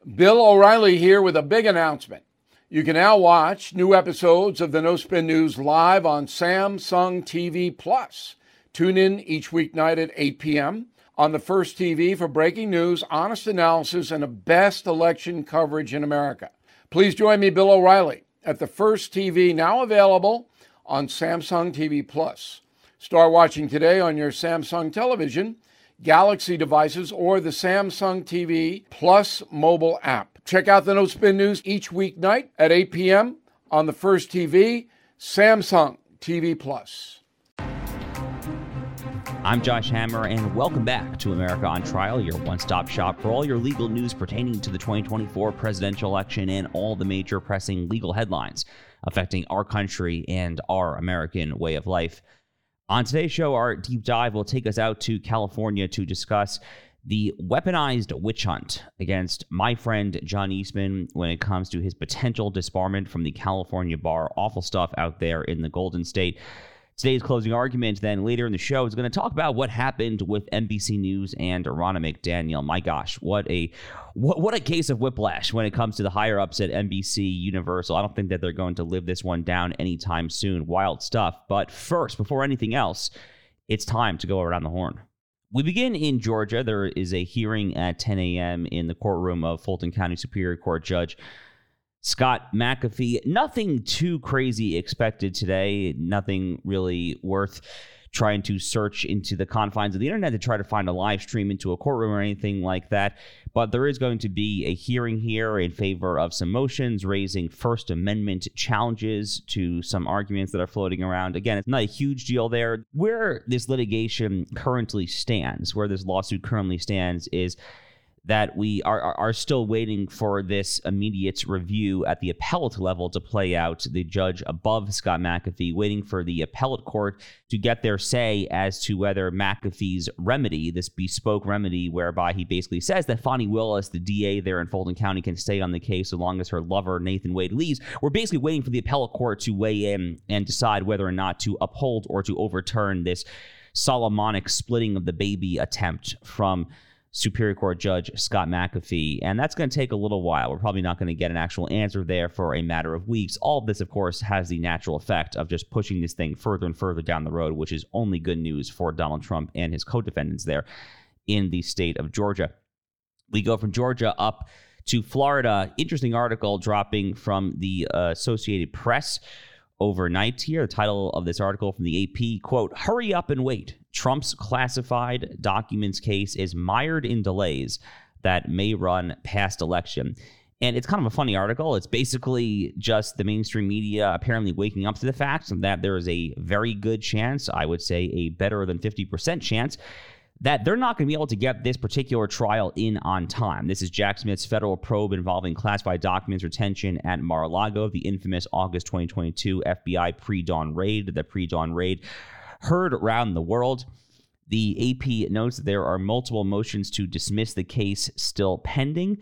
Bill O'Reilly here with a big announcement. You can now watch new episodes of the No Spin News live on Samsung TV Plus. Tune in each weeknight at 8 p.m. on the First TV for breaking news, honest analysis, and the best election coverage in America. Please join me, Bill O'Reilly, at the First TV, now available on Samsung TV Plus. Start watching today on your Samsung television, Galaxy devices, or the Samsung TV Plus mobile app. Check out the No Spin News each weeknight at 8 p.m. on the First TV, Samsung TV Plus. I'm Josh Hammer, and welcome back to America on Trial, your one-stop shop for all your legal news pertaining to the 2024 presidential election and all the major pressing legal headlines affecting our country and our American way of life. On today's show, our deep dive will take us out to California to discuss the weaponized witch hunt against my friend John Eastman when it comes to his potential disbarment from the California bar. Awful stuff out there in the Golden State. Today's closing argument, then later in the show, is going to talk about what happened with NBC News and Ronna McDaniel. My gosh, what a case of whiplash when it comes to the higher-ups at NBC Universal. I don't think that they're going to live this one down anytime soon. Wild stuff. But first, before anything else, it's time to go around the horn. We begin in Georgia. There is a hearing at 10 a.m. in the courtroom of Fulton County Superior Court Judge Scott McAfee. Nothing too crazy expected today. Nothing really worth trying to search into the confines of the internet to try to find a live stream into a courtroom or anything like that. But there is going to be a hearing here in favor of some motions raising First Amendment challenges to some arguments that are floating around. Again, it's not a huge deal there. Where this litigation currently stands, where this lawsuit currently stands, is that we are still waiting for this immediate review at the appellate level to play out. The judge above Scott McAfee waiting for the appellate court to get their say as to whether McAfee's remedy, this bespoke remedy whereby he basically says that Fani Willis, the DA there in Fulton County, can stay on the case so long as her lover, Nathan Wade, leaves. We're basically waiting for the appellate court to weigh in and decide whether or not to uphold or to overturn this Solomonic splitting of the baby attempt from Superior Court Judge Scott McAfee, and that's going to take a little while. We're probably not going to get an actual answer there for a matter of weeks. All of this, of course, has the natural effect of just pushing this thing further and further down the road, which is only good news for Donald Trump and his co-defendants there in the state of Georgia. We go from Georgia up to Florida. Interesting article dropping from the Associated Press overnight here. The title of this article from the AP, quote, "Hurry up and wait. Trump's classified documents case is mired in delays that may run past election." And it's kind of a funny article. It's basically just the mainstream media apparently waking up to the fact that there is a very good chance, I would say a better than 50% chance, that they're not going to be able to get this particular trial in on time. This is Jack Smith's federal probe involving classified documents retention at Mar-a-Lago, the infamous August 2022 FBI pre-dawn raid. The pre-dawn raid heard around the world. The AP notes that there are multiple motions to dismiss the case still pending.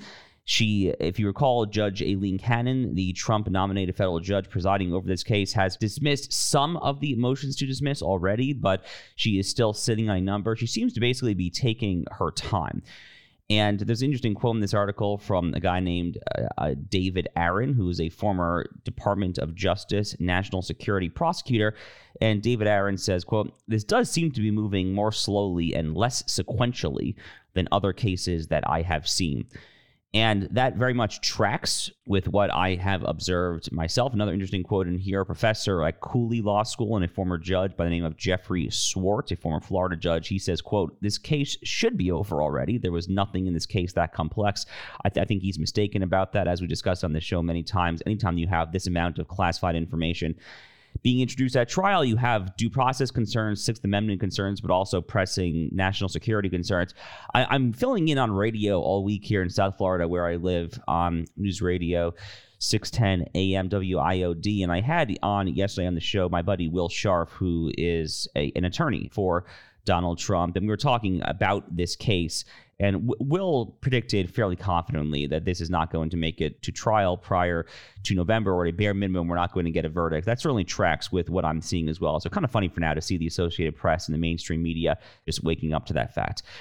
If you recall, Judge Aileen Cannon, the Trump-nominated federal judge presiding over this case, has dismissed some of the motions to dismiss already, but she is still sitting on a number. She seems to basically be taking her time. And there's an interesting quote in this article from a guy named David Aaron, who is a former Department of Justice national security prosecutor. And David Aaron says, quote, "This does seem to be moving more slowly and less sequentially than other cases that I have seen." And that very much tracks with what I have observed myself. Another interesting quote in here, a professor at Cooley Law School and a former judge by the name of Jeffrey Swart, a former Florida judge. He says, quote, "This case should be over already. There was nothing in this case that complex." I think he's mistaken about that. As we discussed on this show many times, anytime you have this amount of classified information being introduced at trial, you have due process concerns, Sixth Amendment concerns, but also pressing national security concerns. I'm filling in on radio all week here in South Florida, where I live, on News Radio 610 AM WIOD. And I had on yesterday on the show my buddy Will Scharf, who is an attorney for Donald Trump. And we were talking about this case. And Will predicted fairly confidently that this is not going to make it to trial prior to November, or at a bare minimum, we're not going to get a verdict. That certainly tracks with what I'm seeing as well. So kind of funny for now to see the Associated Press and the mainstream media just waking up to that fact.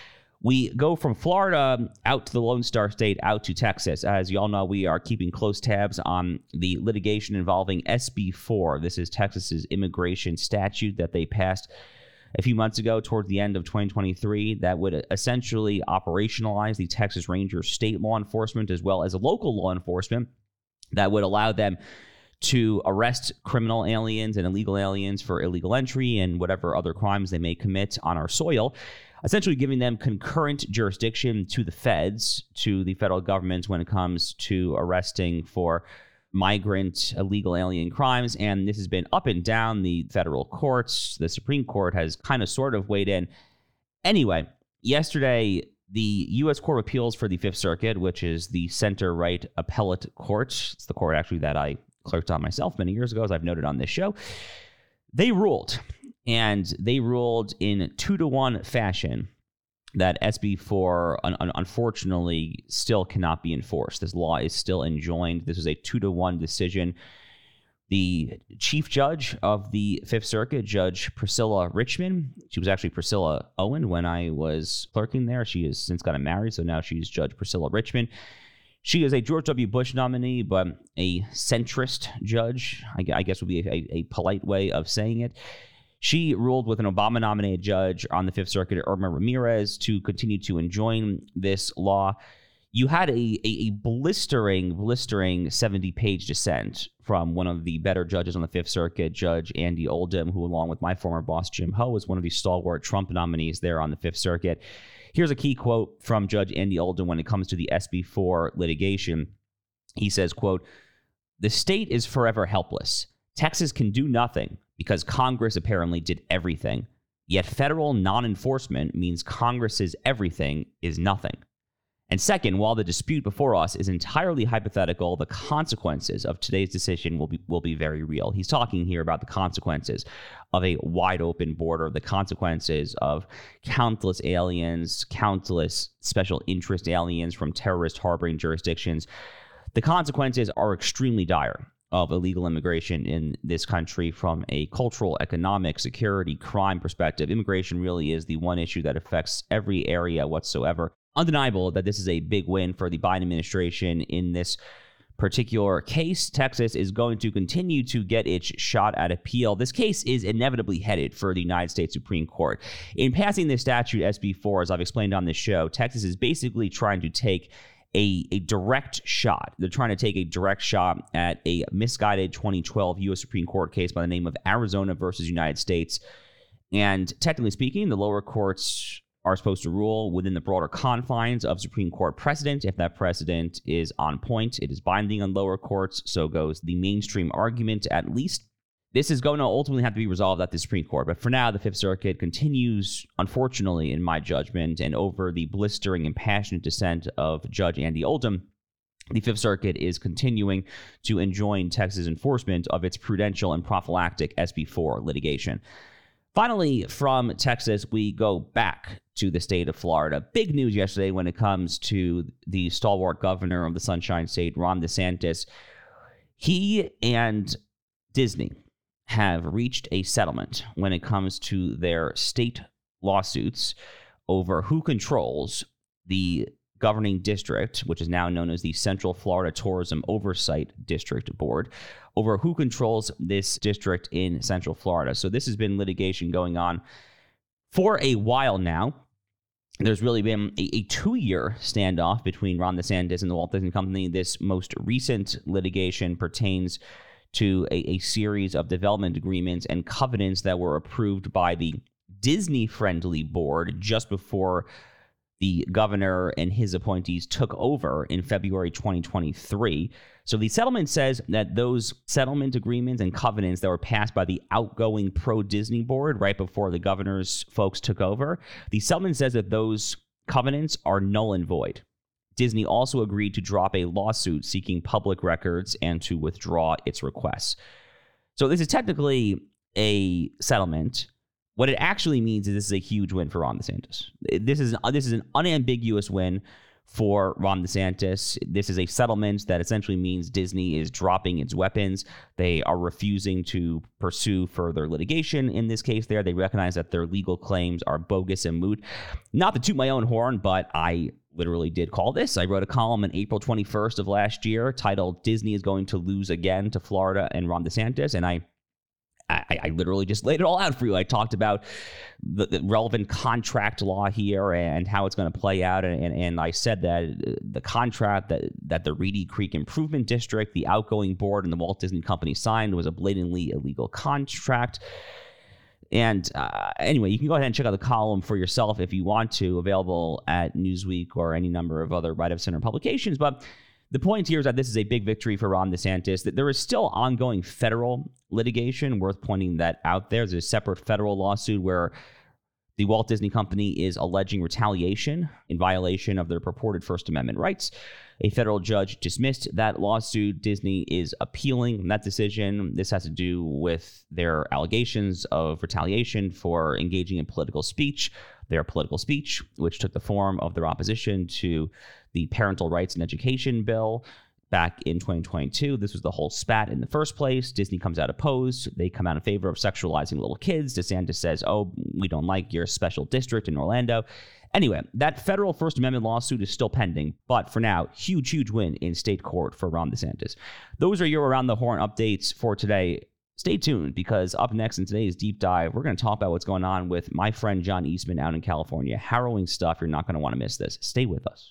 We go from Florida out to the Lone Star State, out to Texas. As you all know, we are keeping close tabs on the litigation involving SB4. This is Texas's immigration statute that they passed a few months ago towards the end of 2023 that would essentially operationalize the Texas Rangers state law enforcement as well as local law enforcement that would allow them to arrest criminal aliens and illegal aliens for illegal entry and whatever other crimes they may commit on our soil, essentially giving them concurrent jurisdiction to the feds, to the federal government when it comes to arresting for migrant illegal alien crimes. And this has been up and down the federal courts. The Supreme Court has kind of sort of weighed in. Anyway, yesterday, the U.S. Court of Appeals for the Fifth Circuit, which is the center-right appellate court, it's the court actually that I clerked on myself many years ago, as I've noted on this show, they ruled. And they ruled in 2-to-1 fashion that SB4, unfortunately, still cannot be enforced. This law is still enjoined. This is a 2-to-1 decision. The chief judge of the Fifth Circuit, Judge Priscilla Richmond, she was actually Priscilla Owen when I was clerking there. She has since gotten married, so now she's Judge Priscilla Richmond. She is a George W. Bush nominee, but a centrist judge, I guess would be a polite way of saying it. She ruled with an Obama-nominated judge on the Fifth Circuit, Irma Ramirez, to continue to enjoin this law. You had a blistering 70-page dissent from one of the better judges on the Fifth Circuit, Judge Andy Oldham, who, along with my former boss, Jim Ho, was one of the stalwart Trump nominees there on the Fifth Circuit. Here's a key quote from Judge Andy Oldham when it comes to the SB4 litigation. He says, quote, "The state is forever helpless. Texas can do nothing because Congress apparently did everything. Yet federal non-enforcement means Congress's everything is nothing. And second, while the dispute before us is entirely hypothetical, the consequences of today's decision will be very real." He's talking here about the consequences of a wide open border, the consequences of countless aliens, countless special interest aliens from terrorist harboring jurisdictions. The consequences are extremely dire of illegal immigration in this country from a cultural, economic, security, crime perspective. Immigration really is the one issue that affects every area whatsoever. Undeniable that this is a big win for the Biden administration in this particular case. Texas is going to continue to get its shot at appeal. This case is inevitably headed for the United States Supreme Court. In passing this statute, SB4, as I've explained on this show, Texas is basically trying to take a direct shot. They're trying to take a direct shot at a misguided 2012 U.S. Supreme Court case by the name of Arizona versus United States. And technically speaking, the lower courts are supposed to rule within the broader confines of Supreme Court precedent. If that precedent is on point, it is binding on lower courts. So goes the mainstream argument, at least. This is going to ultimately have to be resolved at the Supreme Court. But for now, the Fifth Circuit continues, unfortunately, in my judgment, and over the blistering and passionate dissent of Judge Andy Oldham, the Fifth Circuit is continuing to enjoin Texas enforcement of its prudential and prophylactic SB4 litigation. Finally, from Texas, we go back to the state of Florida. Big news yesterday when it comes to the stalwart governor of the Sunshine State, Ron DeSantis. He and Disney have reached a settlement when it comes to their state lawsuits over who controls the governing district, which is now known as the Central Florida Tourism Oversight District Board, over who controls this district in Central Florida. So this has been litigation going on for a while now. There's really been a 2-year standoff between Ron DeSantis and the Walt Disney Company. This most recent litigation pertains to a series of development agreements and covenants that were approved by the Disney-friendly board just before the governor and his appointees took over in February 2023. So the settlement says that those settlement agreements and covenants that were passed by the outgoing pro-Disney board right before the governor's folks took over, the settlement says that those covenants are null and void. Disney also agreed to drop a lawsuit seeking public records and to withdraw its requests. So this is technically a settlement. What it actually means is this is a huge win for Ron DeSantis. This is an unambiguous win for Ron DeSantis. This is a settlement that essentially means Disney is dropping its weapons. They are refusing to pursue further litigation. In this case there, they recognize that their legal claims are bogus and moot. Not to toot my own horn, but I literally did call this. I wrote a column on April 21st of last year titled "Disney is going to lose again to Florida and Ron DeSantis," and I literally just laid it all out for you. I talked about the relevant contract law here and how it's going to play out. And I said that the contract that the Reedy Creek Improvement District, the outgoing board, and the Walt Disney Company signed was a blatantly illegal contract. And anyway, you can go ahead and check out the column for yourself if you want to, available at Newsweek or any number of other Right of Center publications. But the point here is that this is a big victory for Ron DeSantis. That there is still ongoing federal litigation, worth pointing that out there. There's a separate federal lawsuit where the Walt Disney Company is alleging retaliation in violation of their purported First Amendment rights. A federal judge dismissed that lawsuit. Disney is appealing that decision. This has to do with their allegations of retaliation for engaging in political speech. Their political speech, which took the form of their opposition to the Parental Rights and Education Bill back in 2022. This was the whole spat in the first place. Disney comes out opposed. They come out in favor of sexualizing little kids. DeSantis says, oh, we don't like your special district in Orlando. Anyway, that federal First Amendment lawsuit is still pending, but for now, huge win in state court for Ron DeSantis. Those are your Around the Horn updates for today. Stay tuned, because up next in today's Deep Dive, we're going to talk about what's going on with my friend John Eastman out in California. Harrowing stuff. You're not going to want to miss this. Stay with us.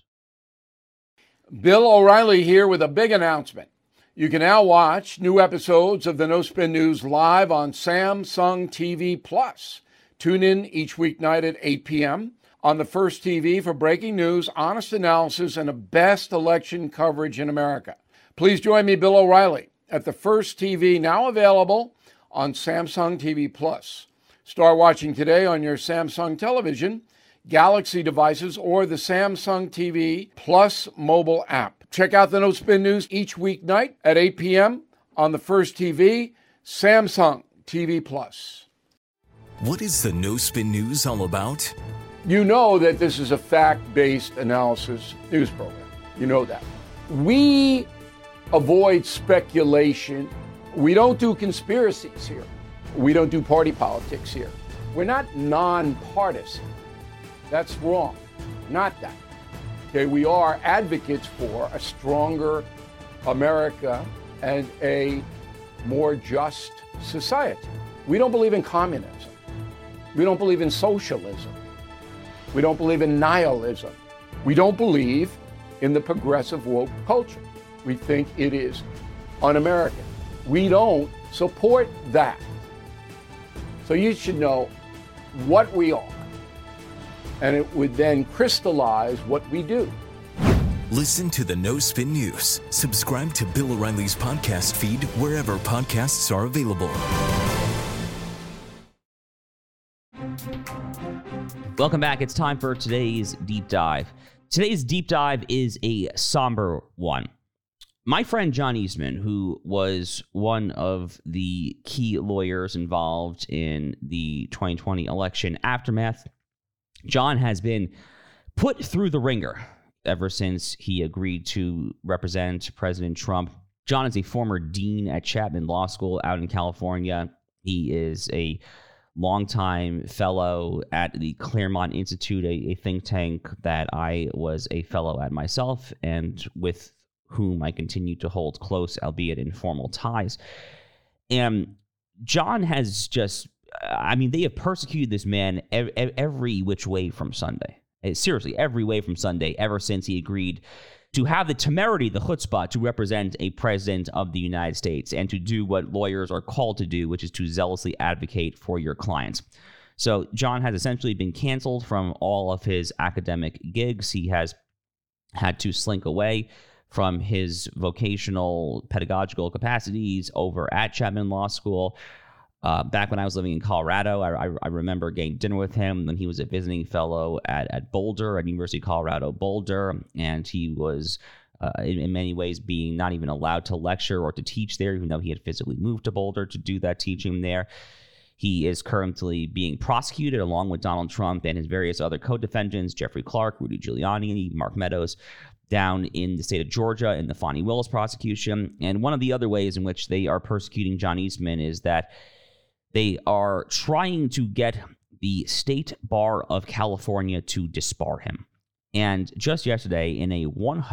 Bill O'Reilly here with a big announcement. You can now watch new episodes of the No Spin News live on Samsung TV Plus. Tune in each weeknight at 8 p.m. on the First TV for breaking news, honest analysis, and the best election coverage in America. Please join me, Bill O'Reilly, at the First TV, now available on Samsung TV Plus. Start watching today on your Samsung television, Galaxy devices, or the Samsung TV Plus mobile app. Check out the No Spin News each weeknight at 8 p.m. on the First TV, Samsung TV Plus. What is the No Spin News all about? You know that this is a fact-based analysis news program. You know that. We avoid speculation. We don't do conspiracies here. We don't do party politics here. We're not nonpartisan. That's wrong. Not that. Okay, we are advocates for a stronger America and a more just society. We don't believe in communism. We don't believe in socialism. We don't believe in nihilism. We don't believe in the progressive woke culture. We think it is un-American. We don't support that. So you should know what we are, and it would then crystallize what we do. Listen to the No Spin News. Subscribe to Bill O'Reilly's podcast feed wherever podcasts are available. Welcome back. It's time for today's Deep Dive. Today's Deep Dive is a somber one. My friend John Eastman, who was one of the key lawyers involved in the 2020 election aftermath, John has been put through the ringer ever since he agreed to represent President Trump. John is a former dean at Chapman Law School out in California. He is a longtime fellow at the Claremont Institute, a think tank that I was a fellow at myself, and with whom I continue to hold close, albeit informal, ties. And John has just, they have persecuted this man every which way from Sunday. Seriously, every way from Sunday, ever since he agreed to have the temerity, the chutzpah, to represent a president of the United States and to do what lawyers are called to do, which is to zealously advocate for your clients. So John has essentially been canceled from all of his academic gigs. He has had to slink away from his vocational pedagogical capacities over at Chapman Law School. Back when I was living in Colorado, I remember getting dinner with him when he was a visiting fellow at Boulder, at University of Colorado Boulder, and he was in many ways being not even allowed to lecture or to teach there, even though he had physically moved to Boulder to do that teaching there. He is currently being prosecuted along with Donald Trump and his various other co-defendants, Jeffrey Clark, Rudy Giuliani, Mark Meadows, down in the state of Georgia in the Fonnie Willis prosecution. And one of the other ways in which they are persecuting John Eastman is that they are trying to get the State Bar of California to disbar him. And just yesterday, in a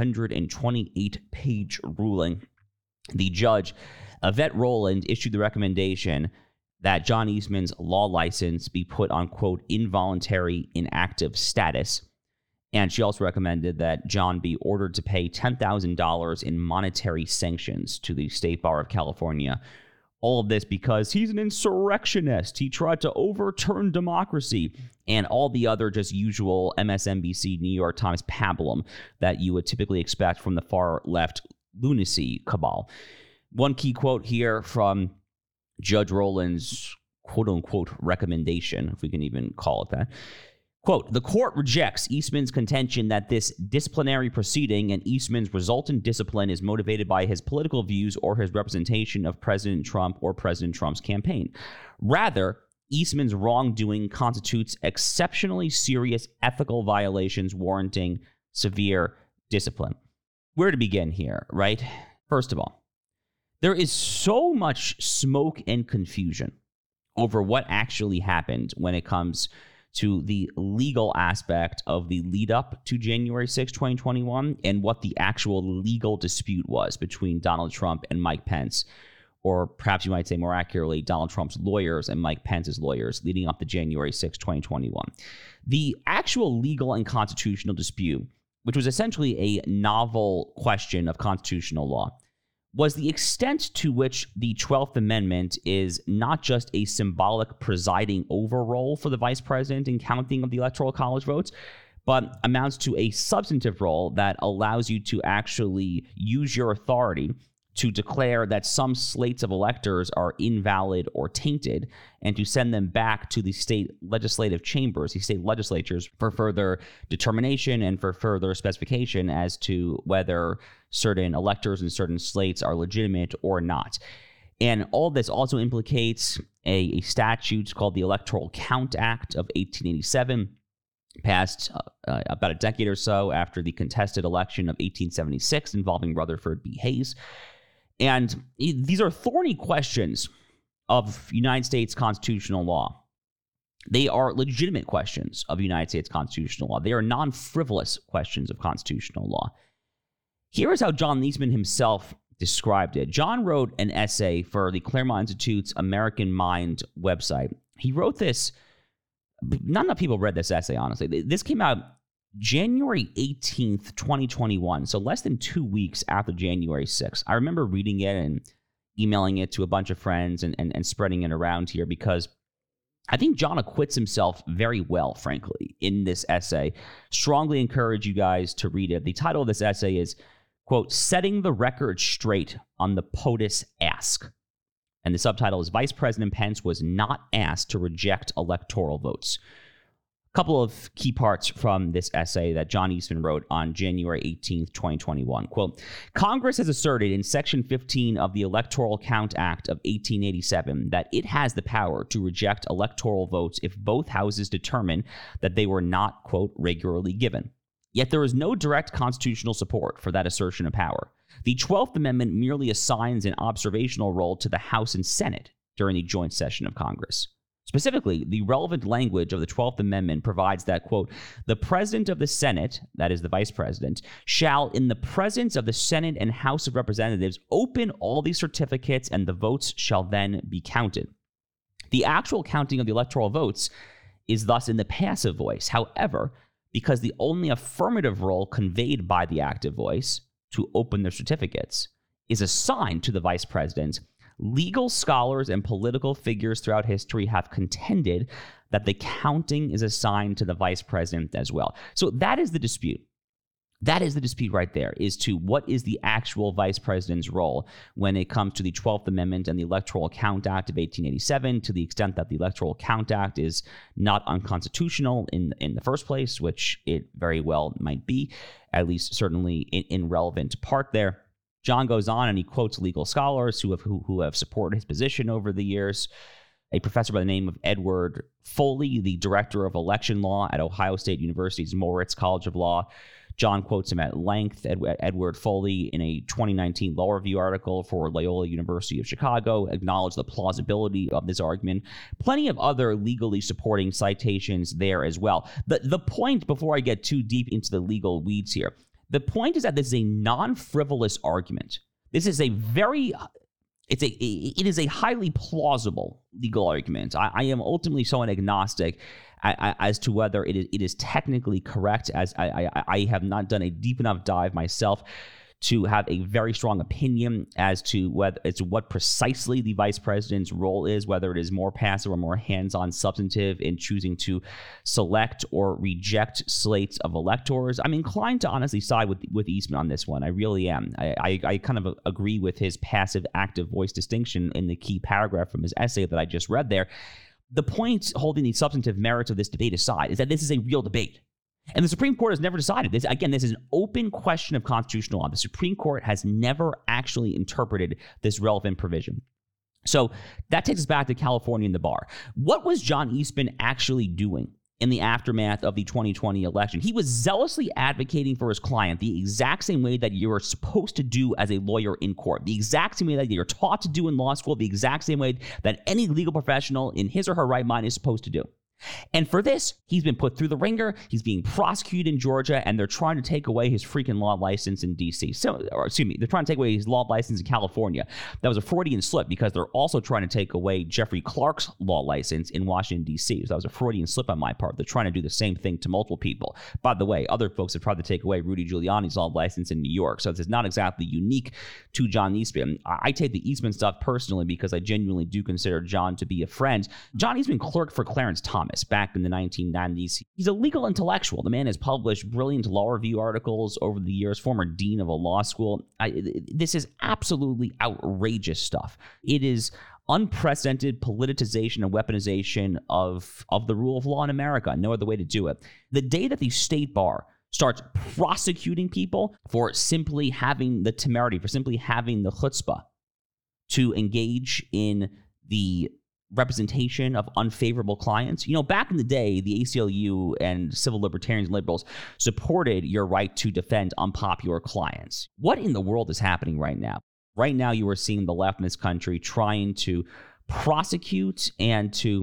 128-page ruling, the judge, Yvette Roland, issued the recommendation that John Eastman's law license be put on, quote, involuntary inactive status. And she also recommended that John be ordered to pay $10,000 in monetary sanctions to the State Bar of California. All of this because he's an insurrectionist. He tried to overturn democracy, and all the other just usual MSNBC, New York Times pablum that you would typically expect from the far left lunacy cabal. One key quote here from Judge Rowland's quote-unquote recommendation, if we can even call it that. Quote, the court rejects Eastman's contention that this disciplinary proceeding and Eastman's resultant discipline is motivated by his political views or his representation of President Trump or President Trump's campaign. Rather, Eastman's wrongdoing constitutes exceptionally serious ethical violations warranting severe discipline. Where to begin here, right? First of all, there is so much smoke and confusion over what actually happened when it comes to the legal aspect of the lead up to January 6, 2021, and what the actual legal dispute was between Donald Trump and Mike Pence, or perhaps you might say more accurately, Donald Trump's lawyers and Mike Pence's lawyers leading up to January 6, 2021. The actual legal and constitutional dispute, which was essentially a novel question of constitutional law, was the extent to which the 12th Amendment is not just a symbolic presiding over role for the vice president in counting of the Electoral College votes, but amounts to a substantive role that allows you to actually use your authority to declare that some slates of electors are invalid or tainted, and to send them back to the state legislative chambers, the state legislatures, for further determination and for further specification as to whether certain electors and certain slates are legitimate or not. And all this also implicates a statute called the Electoral Count Act of 1887, passed about a decade or so after the contested election of 1876 involving Rutherford B. Hayes. And these are thorny questions of United States constitutional law. They are legitimate questions of United States constitutional law. They are non-frivolous questions of constitutional law. Here is how John Eastman himself described it. John wrote an essay for the Claremont Institute's American Mind website. He wrote this, not enough people read this essay, honestly. This came out January 18th, 2021, so less than 2 weeks after January 6th. I remember reading it and emailing it to a bunch of friends and spreading it around here because I think John acquits himself very well, frankly, in this essay. Strongly encourage you guys to read it. The title of this essay is, quote, Setting the Record Straight on the POTUS Ask. And the subtitle is Vice President Pence was not asked to reject electoral votes. Couple of key parts from this essay that John Eastman wrote on January 18th, 2021. Quote, Congress has asserted in Section 15 of the Electoral Count Act of 1887 that it has the power to reject electoral votes if both houses determine that they were not, quote, regularly given. Yet there is no direct constitutional support for that assertion of power. The 12th Amendment merely assigns an observational role to the House and Senate during the joint session of Congress. Specifically, the relevant language of the 12th Amendment provides that, quote, the President of the Senate, that is the Vice President, shall, in the presence of the Senate and House of Representatives, open all these certificates and the votes shall then be counted. The actual counting of the electoral votes is thus in the passive voice. However, because the only affirmative role conveyed by the active voice to open their certificates is assigned to the Vice President, legal scholars and political figures throughout history have contended that the counting is assigned to the Vice President as well. So that is the dispute. That is the dispute right there, is to what is the actual Vice President's role when it comes to the 12th Amendment and the Electoral Count Act of 1887, to the extent that the Electoral Count Act is not unconstitutional in the first place, which it very well might be, at least certainly in relevant part there. John goes on and he quotes legal scholars who have supported his position over the years. a professor by the name of Edward Foley, the director of election law at Ohio State University's Moritz College of Law. John quotes him at length. Edward Foley, in a 2019 Law Review article for Loyola University of Chicago, acknowledged the plausibility of this argument. Plenty of other legally supporting citations there as well. The point, before I get too deep into the legal weeds here, the point is that this is a non-frivolous argument. This is it is a highly plausible legal argument. I am ultimately somewhat agnostic as to whether it is technically correct, as I have not done a deep enough dive myself to have a very strong opinion as to what precisely the vice president's role is, whether it is more passive or more hands-on substantive in choosing to select or reject slates of electors. I'm inclined to honestly side with Eastman on this one. I really am. I kind of agree with his passive-active voice distinction in the key paragraph from his essay that I just read there. The point, holding the substantive merits of this debate aside, is that this is a real debate. And the Supreme Court has never decided this. Again, this is an open question of constitutional law. The Supreme Court has never actually interpreted this relevant provision. So that takes us back to California and the bar. What was John Eastman actually doing in the aftermath of the 2020 election? He was zealously advocating for his client the exact same way that you're supposed to do as a lawyer in court, the exact same way that you're taught to do in law school, the exact same way that any legal professional in his or her right mind is supposed to do. And for this, he's been put through the ringer. He's being prosecuted in Georgia, and they're trying to take away his freaking law license in D.C. They're trying to take away his law license in California. That was a Freudian slip because they're also trying to take away Jeffrey Clark's law license in Washington, D.C. So that was a Freudian slip on my part. They're trying to do the same thing to multiple people. By the way, other folks have tried to take away Rudy Giuliani's law license in New York. So this is not exactly unique to John Eastman. I take the Eastman stuff personally because I genuinely do consider John to be a friend. John Eastman clerked for Clarence Thomas back in the 1990s. He's a legal intellectual. The man has published brilliant law review articles over the years, former dean of a law school. This is absolutely outrageous stuff. It is unprecedented politicization and weaponization of the rule of law in America. No other way to do it. The day that the state bar starts prosecuting people for simply having the temerity, for simply having the chutzpah to engage in the representation of unfavorable clients. You know, back in the day, the ACLU and civil libertarians and liberals supported your right to defend unpopular clients. What in the world is happening right now? Right now, you are seeing the left in this country trying to prosecute and to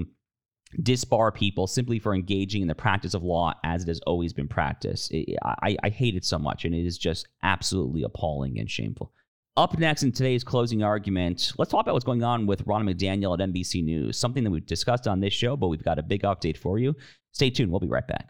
disbar people simply for engaging in the practice of law as it has always been practiced. I hate it so much, and it is just absolutely appalling and shameful. Up next in today's closing argument, let's talk about what's going on with Ronna McDaniel at NBC News, something that we've discussed on this show, but we've got a big update for you. Stay tuned. We'll be right back.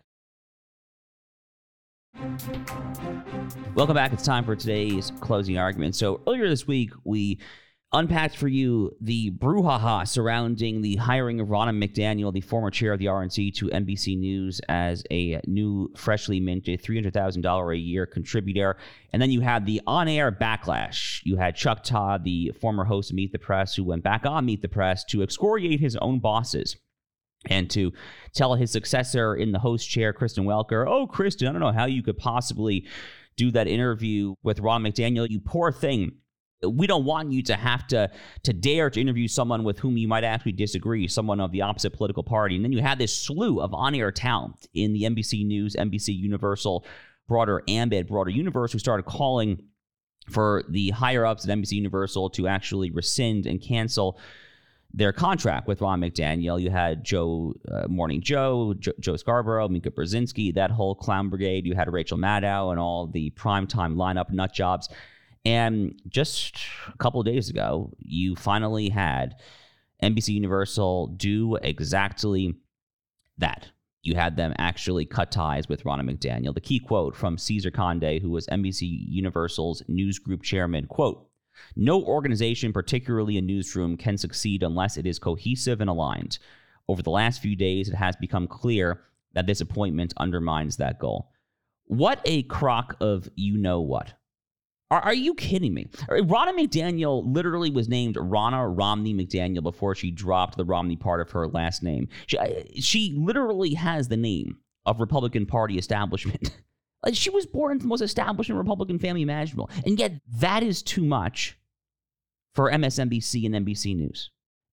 Welcome back. It's time for today's closing argument. So earlier this week, we unpacked for you the brouhaha surrounding the hiring of Ronna McDaniel, the former chair of the RNC, to NBC News as a new, freshly minted $300,000 a year contributor. And then you had the on-air backlash. You had Chuck Todd, the former host of Meet the Press, who went back on Meet the Press to excoriate his own bosses and to tell his successor in the host chair, Kristen Welker, "Oh, Kristen, I don't know how you could possibly do that interview with Ronna McDaniel. You poor thing. We don't want you to have to dare to interview someone with whom you might actually disagree, someone of the opposite political party." And then you had this slew of on-air talent in the NBC News, NBC Universal, broader ambit, broader universe, who started calling for the higher-ups at NBC Universal to actually rescind and cancel their contract with Ronna McDaniel. You had Morning Joe Scarborough, Mika Brzezinski, that whole clown brigade. You had Rachel Maddow and all the primetime lineup nut jobs. And just a couple of days ago, you finally had NBC Universal do exactly that. You had them actually cut ties with Ronna McDaniel. The key quote from Cesar Conde, who was NBC Universal's news group chairman, quote, "No organization, particularly a newsroom, can succeed unless it is cohesive and aligned. Over the last few days, it has become clear that this appointment undermines that goal." What a crock of you-know-what. Are you kidding me? Ronna McDaniel literally was named Ronna Romney McDaniel before she dropped the Romney part of her last name. She literally has the name of Republican Party establishment. She was born into the most establishment Republican family imaginable. And yet that is too much for MSNBC and NBC News.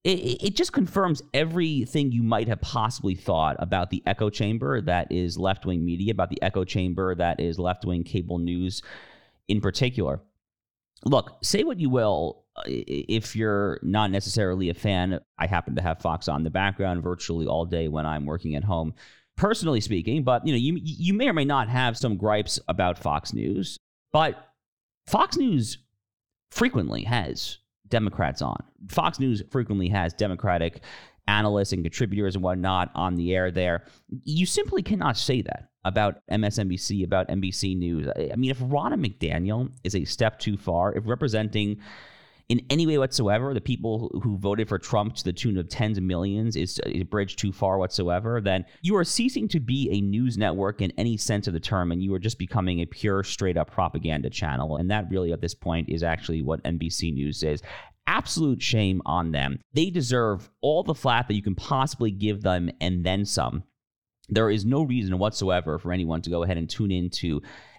it just confirms everything you might have possibly thought about the echo chamber that is left-wing media, about the echo chamber that is left-wing cable news in particular. Look, say what you will, if you're not necessarily a fan. I happen to have Fox on in the background virtually all day when I'm working at home, personally speaking. But you may or may not have some gripes about Fox News, but Fox News frequently has Democrats on. Fox News frequently has Democratic analysts and contributors and whatnot on the air there. You simply cannot say that about MSNBC, about NBC News. I mean, if Ronna McDaniel is a step too far, if representing in any way whatsoever the people who voted for Trump to the tune of tens of millions is a bridge too far whatsoever, then you are ceasing to be a news network in any sense of the term, and you are just becoming a pure, straight-up propaganda channel. And that really, at this point, is actually what NBC News is. Absolute shame on them. They deserve all the flack that you can possibly give them and then some. There is no reason whatsoever for anyone to go ahead and tune into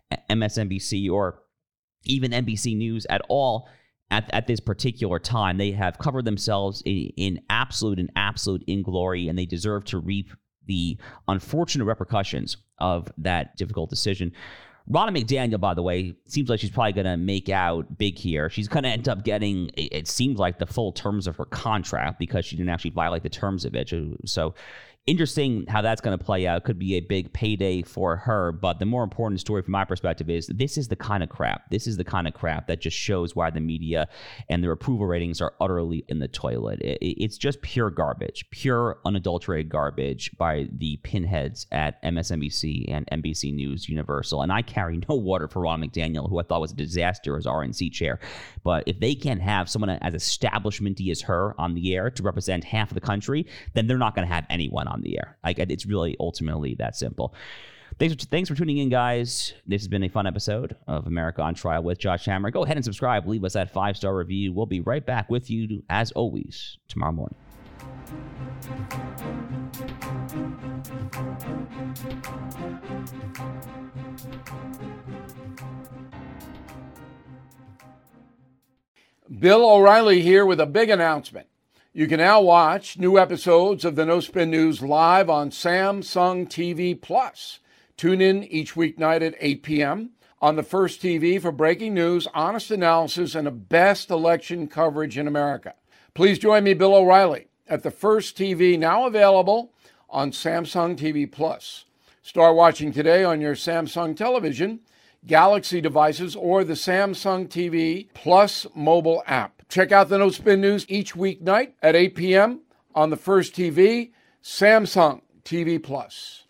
MSNBC or even NBC News at all at this particular time. They have covered themselves in absolute inglory, and they deserve to reap the unfortunate repercussions of that difficult decision. Ronna McDaniel, by the way, seems like she's probably going to make out big here. She's going to end up getting, it seems like, the full terms of her contract because she didn't actually violate the terms of it. So interesting how that's going to play out. Could be a big payday for her. But the more important story from my perspective is this is the kind of crap. This is the kind of crap that just shows why the media and their approval ratings are utterly in the toilet. It's just pure garbage, pure unadulterated garbage by the pinheads at MSNBC and NBC News Universal. And I carry no water for Ronna McDaniel, who I thought was a disaster as RNC chair. But if they can't have someone as establishment-y as her on the air to represent half of the country, then they're not going to have anyone on the air. Like, it's really ultimately that simple. Thanks for tuning in, guys. This has been a fun episode of America on Trial with Josh Hammer. Go ahead and subscribe. Leave us that 5-star review. We'll be right back with you, as always, tomorrow morning. Bill O'Reilly here with a big announcement. You can now watch new episodes of the No Spin News live on Samsung TV Plus. Tune in each weeknight at 8 p.m. on the First TV for breaking news, honest analysis, and the best election coverage in America. Please join me, Bill O'Reilly, at the First TV, now available on Samsung TV Plus. Start watching today on your Samsung television, Galaxy devices, or the Samsung TV Plus mobile app. Check out the No Spin News each weeknight at 8 p.m. on the First TV, Samsung TV Plus.